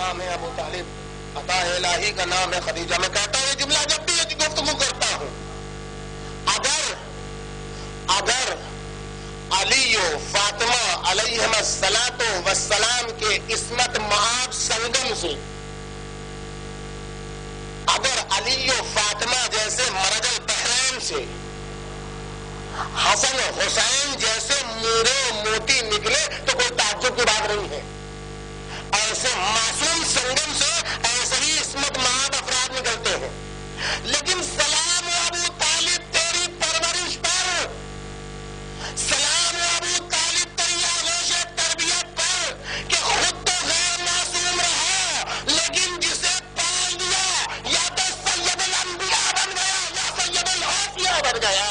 نام ہے ابو طالب، عطا الہی کا نام ہے خدیجہ. میں کہتا ہوں یہ جملہ جب بھی یہ گفتگو کرتا ہوں، اگر علی و فاطمہ علیہم الصلاۃ والسلام کے عصمت مآب سنگم سے، اگر علی و فاطمہ جیسے مرج البحرین سے حسن و حسین جیسے مورے موتی نکلے تو کوئی تعجب کی بات نہیں ہے. ایسے معصوم سنگم سے ایسے ہی عصمت مآب افراد نکلتے ہیں. لیکن سلام ابو طالب تیری پرورش پر، سلام ابو طالب تیری آغوش تربیت پر کہ خود تو غیر معصوم رہا لیکن جسے پال دیا یا تو سید الانبیاء بن گیا یا سید الحوثیہ بن گیا.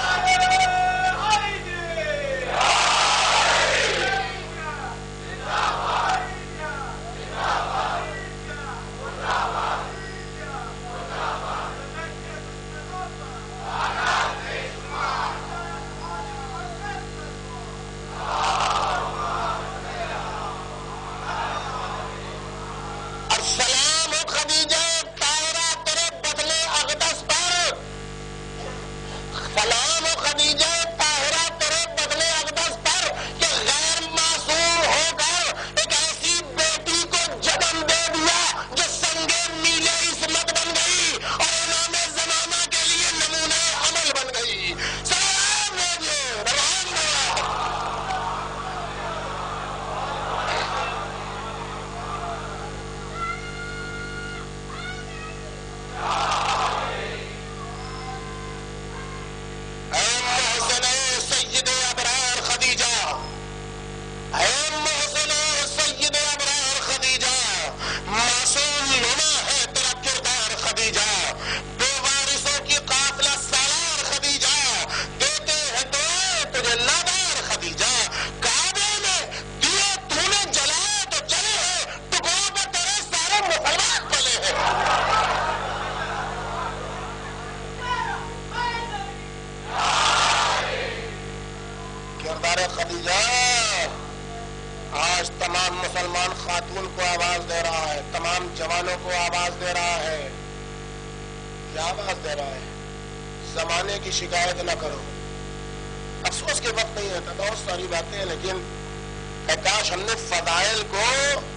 شکایت نہ کرو. افسوس کے وقت نہیں رہتا، بہت ساری باتیں ہیں لیکن کاش ہم نے فضائل کو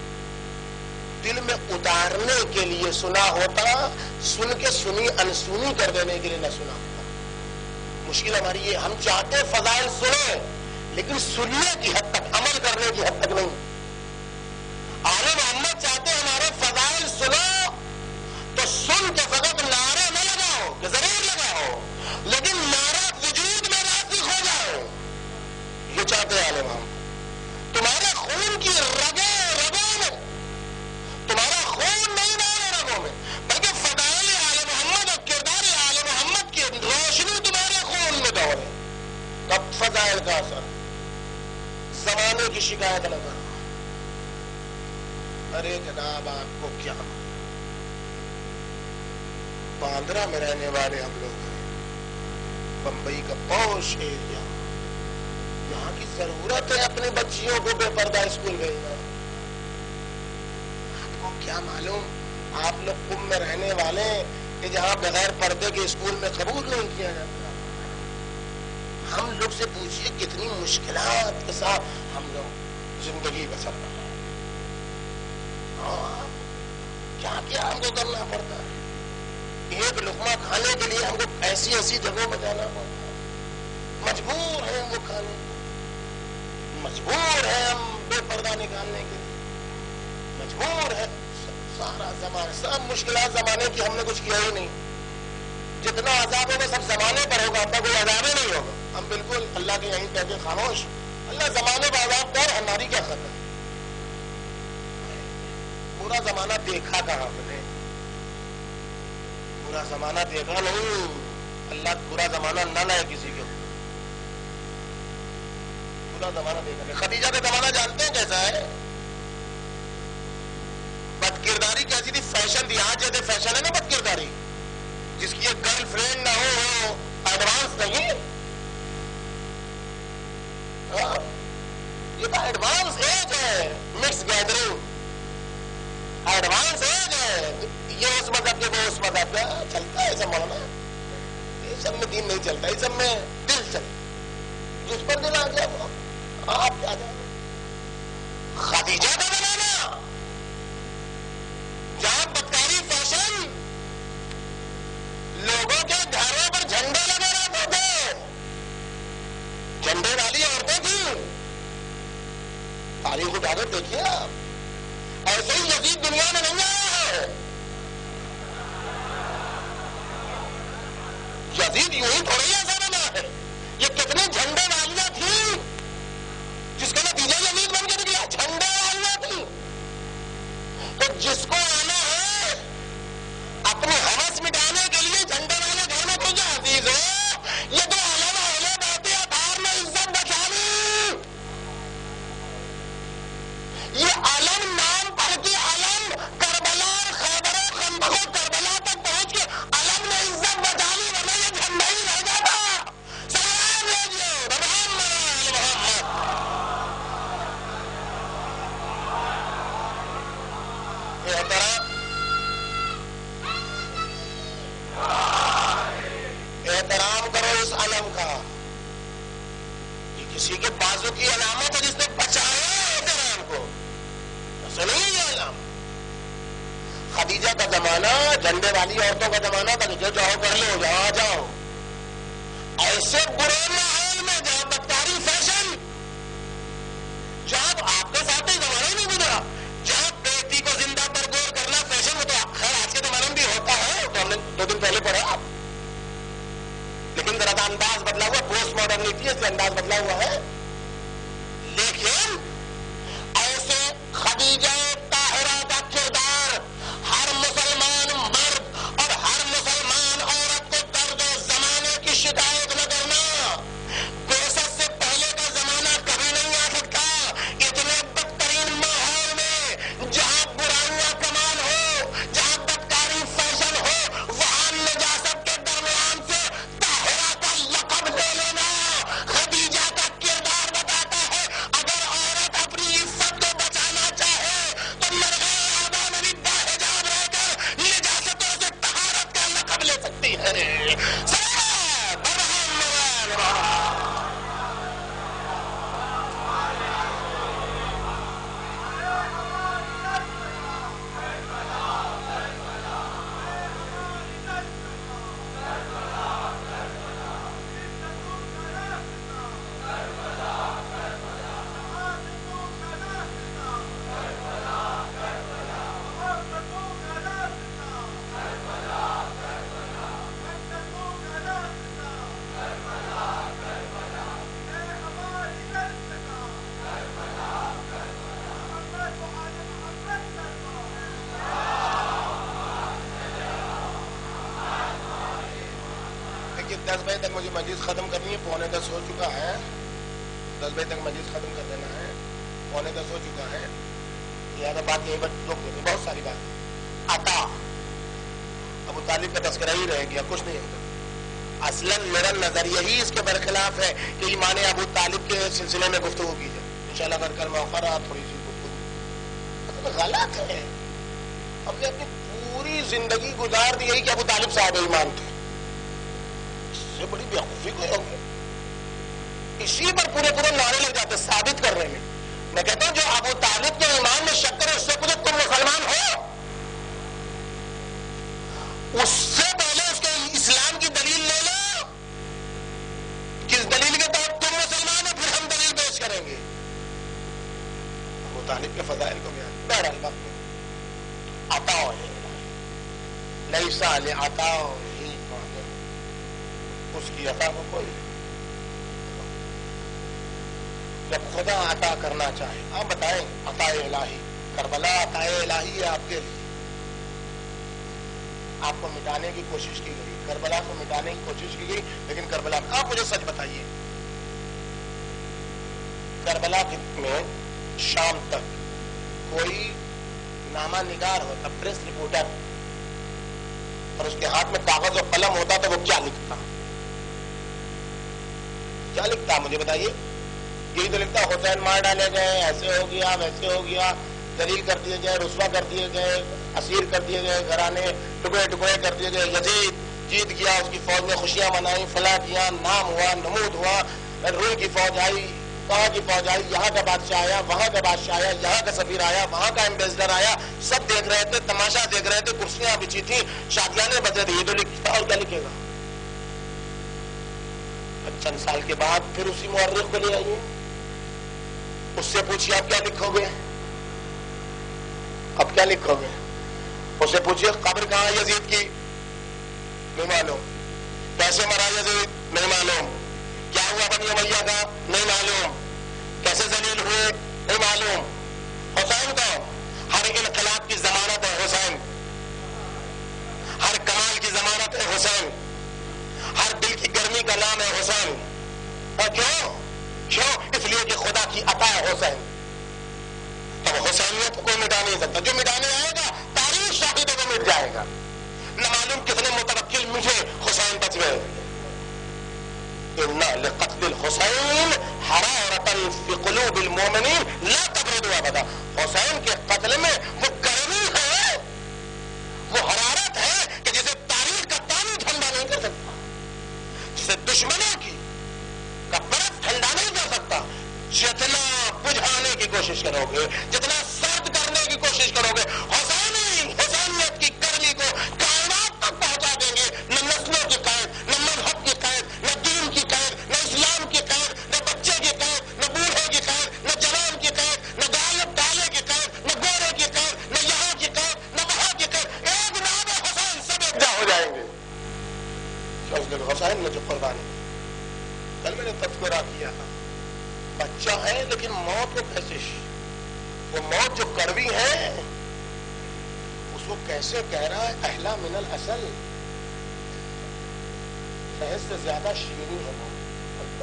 دل میں اتارنے کے لیے سنا ہوتا، سن کے سنی انسونی کر دینے کے لیے نہ سنا ہوتا. مشکل ہماری یہ، ہم چاہتے فضائل سنیں لیکن سننے کی حد تک، عمل کرنے کی حد تک نہیں. آل محمد چاہتے ہمارے فضائل سنو تو سن کے فقط نعرے نہ لگاؤ کہ ضرور لگاؤ لیکن نعرہ وجود میں راسخ ہو جائے. یہ چاہتے ہیں آل محمد. تمہارے خون کی رگوں میں، تمہارا خون نہیں دوڑے رگوں میں بلکہ فضائل آل محمد اور کردار آل محمد کی روشنی تمہارے خون میں دوڑے. تب فضائل کا اثر. زمانے کی شکایت نہ کرو. ارے جناب آپ کو کیا، باندرا میں رہنے والے ہم لوگ ہیں، بمبئی کا پوش ایریا، یہاں کی ضرورت ہے اپنی بچیوں کو بے پردہ اسکول بھیجنا. آپ کو کیا معلوم، آپ لوگ قم میں رہنے والے کہ جہاں بغیر پردے کے اسکول میں قبول نہیں کیا جاتا. ہم لوگ سے پوچھئے کتنی مشکلات کے ساتھ ہم لوگ زندگی بسر کر رہے ہیں. کیا کیا ہم کو کرنا پڑتا ہے. ایک لقمہ کھانے کے لیے ہم کو ایسی جگہوں پہ جانا پڑتا ہے. مجبور ہیں ہم وہ کھانے کو، مجبور ہیں ہم بے پردہ نکالنے کے لیے، مجبور ہے. سارا زمانہ، سب مشکلات زمانے کی ہم نے کچھ کیا ہی نہیں. جتنا عذاب ہوگا سب زمانے پر ہوگا، ہم کوئی عذاب ہی نہیں ہوگا. ہم بالکل اللہ کے یہیں کہہ کے خاموش. اللہ زمانے کا عذاب کر، ہماری کیا خطر. پورا زمانہ دیکھا کہاں ہم نے، پورا زمانہ دیکھا نہیں. اللہ پورا زمانہ نہ لائے کسی کو، پورا زمانہ دیکھا نہیں. خدیجہ کا زمانہ جانتے ہیں کیسا ہے؟ بد کرداری کیسی تھی، فیشن تھی. آج جیسے فیشن ہے نا بد کرداری، جس کی ایک گرل فرینڈ نہ ہو ایڈوانس نہیں. یہ تو ایڈوانس ایج ہے، مکس گیدرنگ. ایڈوانس ہو گئے، یہ اس مذہب کے وہ اس مذہب کا چلتا ہے سب مولانا، یہ سب میں دین نہیں چلتا، یہ سب میں دل چلتا، جس پر دل آ گیا وہ آپ کیا جانے۔ خدیجہ کا زمانہ جہاں بدکاری فیشن، لوگوں کے گھروں پر جھنڈے لگے رہتے تھے، جھنڈے والی عورتیں تھیں، تاریخ اٹھا کر دیکھیے آپ، ایسے ہی یزید دنیا میں نہیں آیا ہے، یزید یوں ہی تھوڑی ایسا بنا ہے، یہ کتنے جھنڈے والیاں تھیں جس کا نتیجہ یزید بن کے نکلا، جھنڈے والیاں تھیں۔ تو جس کو آنا ہے اپنی ہوس مٹانے کے لیے جھنڈے والے گھر میں تو کیا عزیز ہو، یہ تو علم اہل بیت اطہار میں عزت بچانی، یہ علم نام پڑھ کے علم کربلا اور خیبر و خندق و کربلا تک پہنچ کے علم نے عزت بچا لی، ورنہ یہ جھنڈا ہی رہ جاتا۔ سلام بھیجیے محمد احترام کرو اس علم کا، یہ کسی کے بازو کی علامت ہے جس نے بچایا احترام کو، ایسا نہیں ہے یہ علم۔ خدیجہ کا زمانہ جھنڈے والی عورتوں کا زمانہ تھا کہ جو چاہو کر لو، جہاں جاؤ، ایسے برے ماحول میں جہاں بدکاری فیشن، جہاں آپ کے ساتھ ہی زمانہ ہی نہیں گزرا، جہاں بیٹی کو زندہ پر گور کرنا فیشن میں، تو خیر آج کے زمانے میں بھی ہوتا ہے، تو ہم نے 2 دن پہلے پڑھا آپ، لیکن ذرا انداز بدلا ہوا، پوسٹ ماڈرنٹی سے انداز بدلا ہوا ہے۔ لیکن ایسے خدیجہ طاہرہ کا کردار ہر مسلمان مرد اور ہر مسلمان عورت کو درد و زمانے کی شکایت نہ کرنا، بعثت سے پہلے کا زمانہ کبھی نہیں آ سکتا اتنے بدترین ماحول میں، جہاں برائیاں کمال ہو، جہاں بدکاری فیشن ہو، وہاں نجاست کے درمیان سے طاہرہ کا لقب لے لینا خدیجہ کا کردار بتاتا ہے۔ اگر عورت اپنی عزت کو بچانا چاہے تو مرغے آدم میں بھی باحجاب رہ کر نجاستوں سے طہارت کا لقب لے سکتی ہے۔ کہ 10 بجے تک مجھے مجلس ختم کرنی ہے، 9:45 ہو چکا ہے، 10 بجے تک مجلس ختم کر دینا ہے، 9:45 ہو چکا ہے، لہٰذا بات یہیں پر روک دیتے، بہت ساری بات۔ عطا ابو طالب کا تذکرہ ہی رہ گیا، کچھ نہیں ہوتا۔ اصلاً میرا نظریہ ہی اس کے برخلاف ہے کہ ایمان ابو طالب کے سلسلے میں گفتگو کی جائے، انشاءاللہ اگر کل موقع رہا تھوڑی سی گفتگو، غلط ہے۔ ہم نے اپنی پوری زندگی گزار دی یہی کہ ابو طالب صاحب ایمان تھے، سے بڑی بیوقوفی کوئی ہوگی، اسی پر پورے نعرے لگ جاتے ثابت کرنے میں۔ میں کہتا ہوں جو ابو طالب کے ایمان میں شک کرے اس سے پوچھو تم مسلمان ہو، اس سے پہلے اس کے اسلام کی دلیل لے لو، کس دلیل کے تحت تم مسلمان ہو، پھر ہم دلیل پیش کریں گے۔ ابو طالب کے فضائل کو بیان بہرحال وقت میں عطا لیسا لعطا اس کی عطا کو کوئی، جب خدا عطا کرنا چاہے، آپ بتائیں عطا الہی، کربلا عطا الہی ہے آپ کے لیے، آپ کو مٹانے کی کوشش کی گئی، کربلا کو مٹانے کی کوشش کی گئی، لیکن کربلا آپ مجھے سچ بتائیے، کربلا میں شام تک کوئی نامہ نگار ہوتا، پریس رپورٹر، اور اس کے ہاتھ میں کاغذ اور قلم ہوتا تو وہ کیا لکھتا؟ کیا لکھتا مجھے بتائیے؟ یہی تو لکھتا حسین مار ڈالے گئے، ایسے ہو گیا ویسے ہو گیا، ذلیل کر دیے گئے، رسوا کر دیے گئے، اسیر کر دیے گئے، گھرانے ٹکڑے ٹکڑے کر دیے گئے. یزید جیت گیا، اس کی فوج نے خوشیاں منائی، فلاں کیا، نام ہوا، نمود ہوا. روم کی فوج آئی، وہاں کی فوج آئی، یہاں کا بادشاہ آیا، وہاں کا بادشاہ آیا، یہاں کا سفیر آیا، وہاں کا ایمبیسڈر آیا. سب دیکھ رہے تھے، تماشا دیکھ رہے تھے، کرسیاں بچھی تھی، شادیاں بجے تھے. یہ تو لکھتا اور کیا لکھے گا؟ چند سال کے بعد پھر اسی مورخ کو لے آئیے، اس سے پوچھیے آپ کیا لکھو گے، اب کیا لکھو گے؟ اس سے پوچھیے قبر کہاں یزید کی، نہیں معلوم. کیسے مرا یزید، نہیں معلوم. کیا ہوا بنی امیہ کا، نہیں معلوم. کیسے ذلیل ہوئے، نہیں معلوم. حسین کو ہر انقلاب کی ضمانت ہے حسین، ہر کمال کی ضمانت ہے حسین، ہر دل کی گرمی کا نام ہے حسین. اور کیوں؟ اس لیے کہ خدا کی عطا ہے حسین. تو حسینیت کو کوئی مٹا نہیں سکتا. جو مٹانے آئے گا تاریخ شاہدوں کو مٹ جائے گا. نہ معلوم کتنے متوکل مجھے حسین بچ گئے. اِنَّ لِقَتْلِ الْحُسَيْنِ حَرَارَةً فِي قُلُوبِ الْمُؤْمِنِينَ لَا تَبْرِدُ أَبَدًا. حسین کے قتل میں وہ گرمی ہے، وہ حرارت ہے کہ جسے تاریخ کا پانی ٹھنڈا نہیں کر سکتا، جسے دشمنوں کی کا برف ٹھنڈا نہیں کر سکتا. جتنا بجھانے کی کوشش کرو گے، جتنا سرد کرنے کی کوشش کرو گے، حسینیت کی گرمی کو کائنات تک پہنچا دیں گے. نہ نسلوں کی قید، نہ مذہب کی قید، نہ دین کی قید، نہ اسلام کی قید، نہ بچے کی قید، نہ بوڑھے کی قید، نہ جوان کی قید، نہ غالب ڈالے کی قید، نہ گورے کی قید، نہ یہاں کی قید، نہ وہاں کی قید. ایک نام حسین سب ایک جا ہو جائیں گے. حسین نے جو قربانی، کل میں نے تذکرہ کیا تھا، بچہ ہے لیکن موت کو کیسے، وہ موت جو کڑوی ہے اس کو کیسے کہہ رہا ہے احلا من الاصل، شہد سے زیادہ شیریں ہے موت.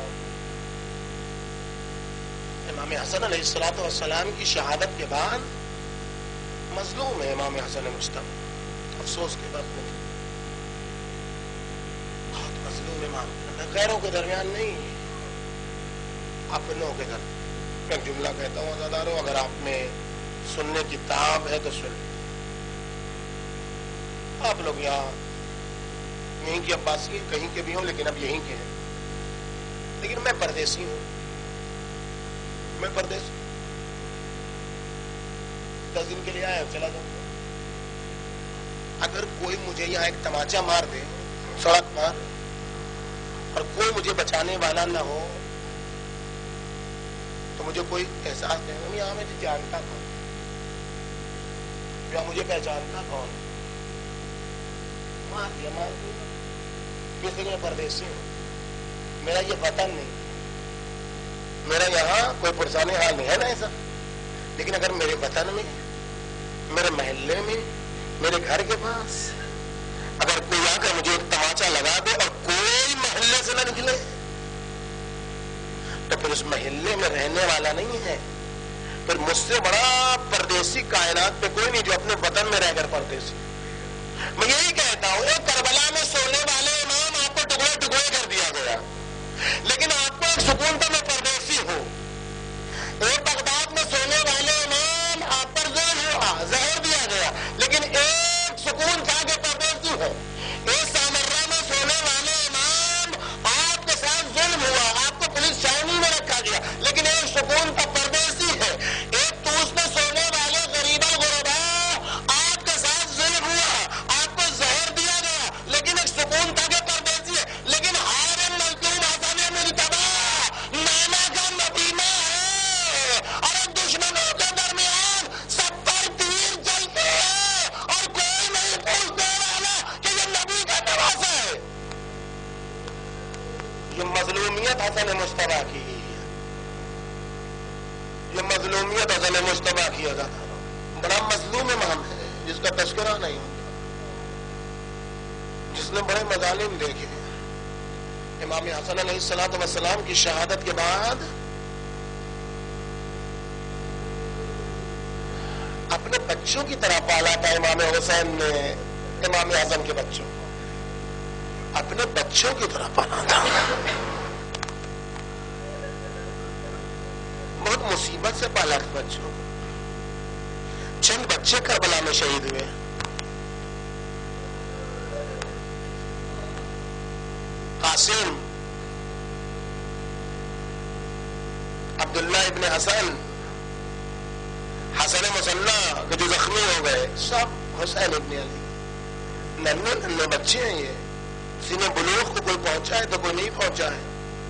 امام حسن علیہ الصلوۃ والسلام کی شہادت کے بعد مظلوم ہے امام حسن مجتبی، افسوس کے بعد بہت مظلوم امام، غیروں کے درمیان نہیں، اپنوں کے درمیان. میں جملہ کہتا ہوں عزادارو، اگر آپ میں سننے کی تاب ہے تو سن. آپ لوگ یہاں یہیں کی عباسی کہیں کے بھی ہوں لیکن اب یہیں کے ہیں، لیکن میں پردیسی ہوں، میں پردیسی 10 دن کے لیے آیا، چلا جاؤں. اگر کوئی مجھے یہاں ایک تماچا مار دے، سڑک مار، اور کوئی مجھے بچانے والا نہ ہو تو مجھے کوئی احساس نہیں. یہاں مجھے جانتا کون، یا مجھے پہچانتا کون، مار دیا مار دیا. کسی میں پردیسی ہوں، میرا یہ وطن نہیں، میرا یہاں کوئی پرسان حال نہیں ہے نا ایسا. لیکن اگر میرے وطن میں، میرے محلے میں، میرے گھر کے پاس اگر کوئی آ کر مجھے ایک تماچا لگا دے اور کوئی محلے سے نہ نکلے تو پھر اس محلے میں رہنے والا نہیں ہے. پھر مجھ سے بڑا پردیسی کائنات پہ کوئی نہیں جو اپنے وطن میں رہ کر پردیسی. میں یہی کہتا ہوں، ایک کربلا میں سونے والے امام آپ کو ٹکڑے ٹکڑے کر دیا گیا، لیکن آپ کو ایک سکون تھا میں پردیسی ہوں. ایک بغداد میں سونے والے امام آپ پر زہر دیا گیا، لیکن ایک سکون تھا کہ پردیسی ہے. ایک سامرا میں سونے والے امام آپ کے ساتھ ظلم ہوا، آپ کو پولیس چاؤنی میں رکھا گیا، لیکن ایک سکون تھا پردیسی ہے. ایک توس میں سونے والے غریبا غربا آپ کے ساتھ ظلم ہوا، آپ کو زہر دیا گیا، لیکن ایک سکون تھا کہ پردیسی ہے. لیکن ہر مظلوم حسن مجتبی نعمہ کا مدینہ ہے، اور دشمنوں کے درمیان سب پر تیر چلتے ہیں اور کوئی نہیں پوچھنے والا کہ یہ نبی کا نواسا ہے. یہ مظلومیت حسن مجتبی کی، یہ مظلومیت حسن مجتبی کی ادا. بڑا مظلوم امام ہے جس کا تذکرہ نہیں ہوتا، جس نے بڑے مظالم دیکھے. امام حسن علیہ الصلوۃ والسلام کی شہادت کے بعد اپنے بچوں کی طرح پالا تھا امام حسین نے امام اعظم کے بچوں کو، اپنے بچوں کی طرح پالا تھا. بہت مصیبت سے پالا تھا بچوں کو. चंद बच्चे करबला में शहीद हुए। कासिम, अब्दुल्ला इब्न हसन, हसन मुसन्ना के जो जख्मी हो गए, सब हुसैन इब्न अली। नन्हे नन्हे बच्चे हैं ये, सीने बुलूग को कोई पहुंचा है तो कोई नहीं पहुंचा है।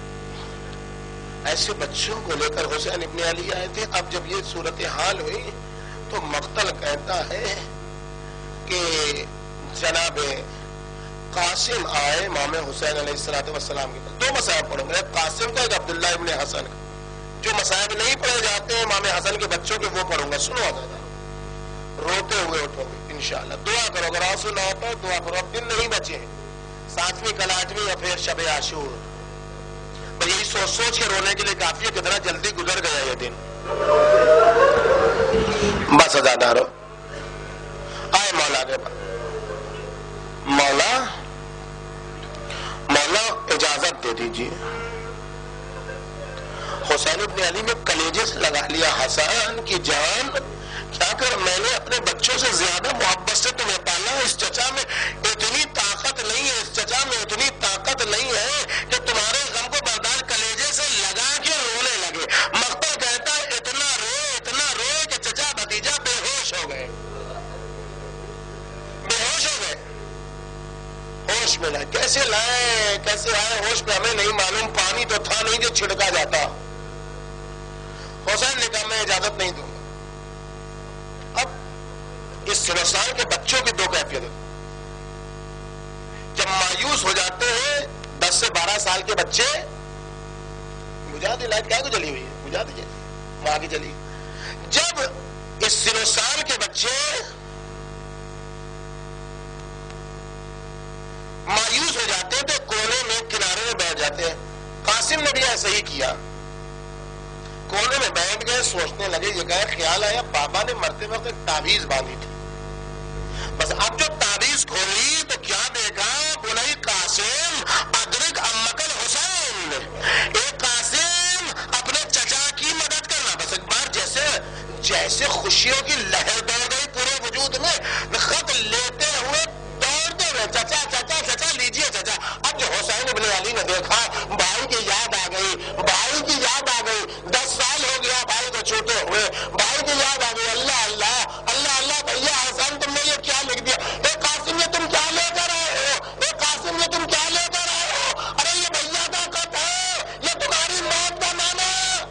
ऐसे बच्चों को लेकर हुसैन इब्न अली आए थे। अब जब ये सूरत हाल हुई तो मक्तल कहता है कि जनाब कासिम आए इमाम हुसैन अलैहिस्सलाम के पास। दो मसाइब पढ़ूंगा, एक कासिम का, एक अब्दुल्ला इब्न हसन का। जो मसाइब नहीं पढ़े जाते हैं इमाम हसन के बच्चों के, वो पढ़ूंगा। सुनो दादा, रोते हुए उठोगे इंशाअल्लाह। दुआ करो, अगर आंसू ना होता है दुआ करो। अब दिन नहीं बचे, 7वीं कलाजमी या फिर शब आशूर। तो यही सोच सोच के रोने के लिए काफी है कितना जल्दी गुजर गया ये दिन। बस ज्यादा रो। आए मौला के पास। मौला इजाजत दे दीजिए। हुसैन इब्न अली ने कलेजे से लगा लिया, हसन की जान क्या कर, मैंने अपने बच्चों से ज्यादा मोहब्बत से तुम्हें पाला। इस चचा में इतनी ताकत नहीं है, इस चचा में इतनी ताकत नहीं है कि तुम्हारे गम को बर्दाश्त कलेजे से लगा के रोने लगे। मक्तल कहता है इतना रोए कि चचा भतीजा बेहोश हो गए। होश में लाए, कैसे लाए, कैसे आए होश में हमें नहीं मालूम। पानी तो था नहीं जो छिड़का जाता। हुसैन ने कहा मैं इजाजत नहीं दूंगा। अब इस 16 साल के बच्चों की दो कैफियत है। जब मायूस हो जाते हैं 10 से 12 साल के बच्चे, बुझा दी लाइट, क्या को जली हुई है, बुझा दीजिए, वहां की जली। जब इस 16 साल के बच्चे मायूस हो जाते हैं तो कोने में किनारे में बैठ जाते हैं। कासिम ने भी ऐसा ही किया, कोने में बैठ गए, सोचने लगे। ये कहे ख्याल आया बाबा ने मरते वक्त एक ताबीज बांधी थी। बस अब जो ताबीज खोली तो क्या देखा, बोला कासिम अदरिक अम्मकल हुसैन, एक कासिम अपने चचा की मदद करना। बस एक बार जैसे खुशियों की लहर दौड़ गई पूरे वजूद में, खत लेते हुए दौड़ते हुए चचा चचा चचा लीजिए चचा। अब जो हुसैन इब्न अली ने देखा, भाई की याद आ गई, भाई की याद आ गई। 10 साल हो गया भाई को छूटे हुए, भाई की याद आ गई। अल्लाह अल्लाह अल्लाह अल्लाह, भैया हुसैन तुमने ये क्या लिख दिया? ए कासिम ये तुम क्या लेकर आए हो? ए कासिम ये तुम क्या लेकर आए हो? अरे ये भैया का खत है, ये तुम्हारी मौत का नामा।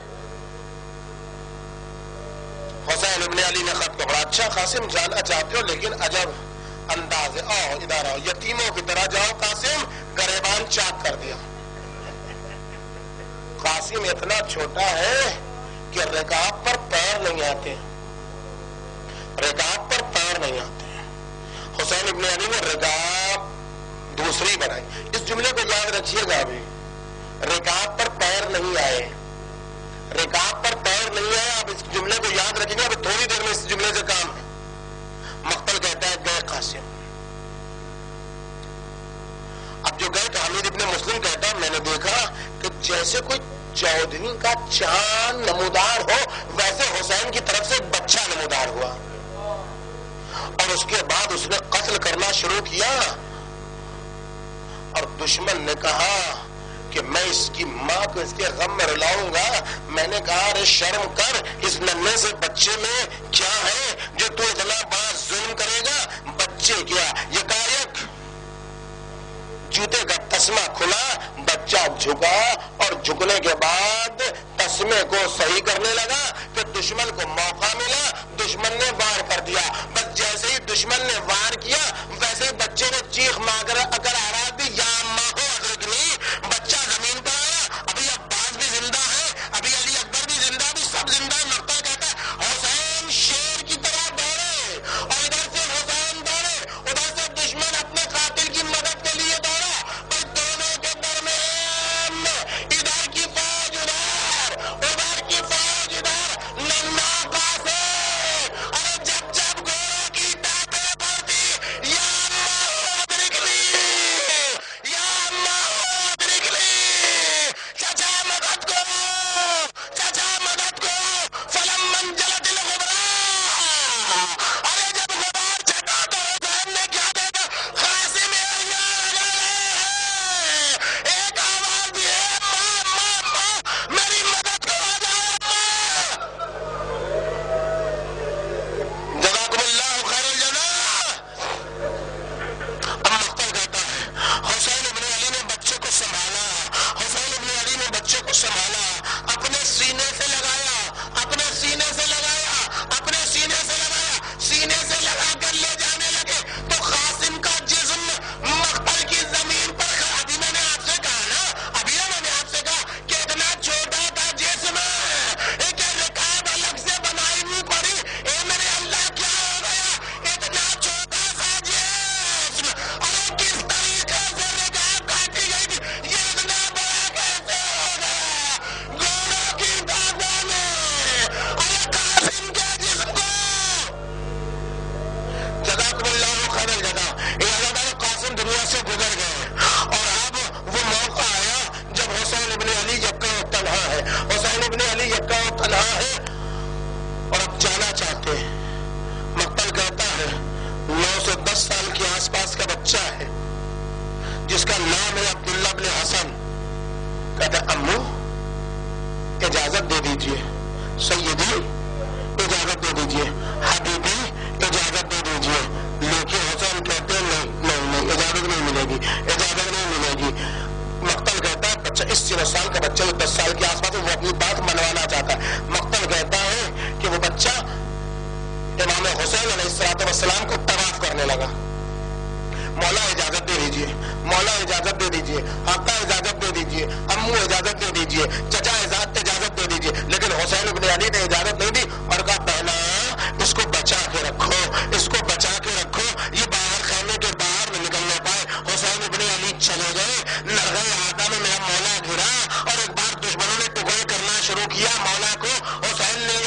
हुसैन इब्न अली ने खत को पढ़ा। अच्छा कासिम जाना चाहते हो, लेकिन अजब अंदाज, आओ इधर आओ, यतीमों की तरह जाओ। कासिम गरेबान चाक कर दिया। कासिम इतना छोटा है कि रिकाब पर पैर नहीं आते, रिकाब पर पैर नहीं आते। हुसैन इब्न अली ने रिकाब दूसरी बनाई। इस जुमले को याद रखिएगा, अभी रिकाब पर पैर नहीं आए, रिकाब पर पैर नहीं आए। आप इस जुमले को याद रखिएगा, अभी थोड़ी देर में इस जुमले से काम है। मक्तल कहता है गए कासिम। अब जो गए तो हामिद इब्न मुस्लिम कहता है मैंने देखा कि जैसे कोई चौधरी का चांद नमूदार हो, वैसे हुसैन की तरफ से एक बच्चा नमूदार हुआ। और उसके बाद उसने कत्ल करना शुरू किया। और दुश्मन ने कहा कि मैं इसकी माँ को इसके गम में रुलाऊंगा। मैंने कहा अरे शर्म कर, इस नन्हे से बच्चे में क्या है जो तू इतना बड़ा जुल्म करेगा? बच्चे क्या, ये कायक जूते का तस्मा खुला, बच्चा झुका और झुकने के बाद तस्मे को सही करने लगा। फिर दुश्मन को मौका मिला, दुश्मन ने वार कर दिया। बस जैसे ही दुश्मन ने वार किया वैसे ही बच्चे ने चीख मार अगर आवाज दी, या अम्मा हो अदरकनी। बच्चा जमीन पर आया। अभी अब्बास भी जिंदा है, अभी अली अकबर भी जिंदा, भी सब जिंदा है। मक्ता कहता है हुसैन शेर की तरह दौड़े, और इधर से हुसैन दौड़े, उधर से दुश्मन अपने कातिल की मदद के लिए दौड़ा। पर दोनों के दरमियान इधर की फौज उधर की फौज इधर, नन्ना कासिम। अरे जब जब घोड़ों की टाटे पड़ती, या अल्लाह अदरिकनी। سیدی اجازت دے دیجئے، حبیبی اجازت دے دیجئے، لیکن حسین کہتے ہیں نہیں اجازت نہیں ملے گی، اجازت نہیں ملے گی۔ مقتل کہتا ہے بچہ 9 سال کا بچہ 10 سال کے آس پاس وہ اپنی بات منوانا چاہتا ہے، مقتل کہتا ہے کہ وہ بچہ امام حسین علیہ السلام کو طواف کرنے لگا، مولا اجازت دے دیجئے، مولا اجازت دے دیجئے، آقا اجازت دے دیجئے، امو اجازت دے دیجئے، چچا اجازت دے دیجئے، لیکن حسین ابن علی نے اجازت نہیں دی اور کہا پہلا اس کو بچا کے رکھو، اس کو بچا کے رکھو، یہ باہر خیمے کے باہر نہ نکلنے پائے۔ حسین ابن علی چلے گئے، نرغے آدم میں میرا مولا گرا اور ایک بار دشمنوں نے ٹکڑے کرنا شروع کیا مولا کو۔ حسین نے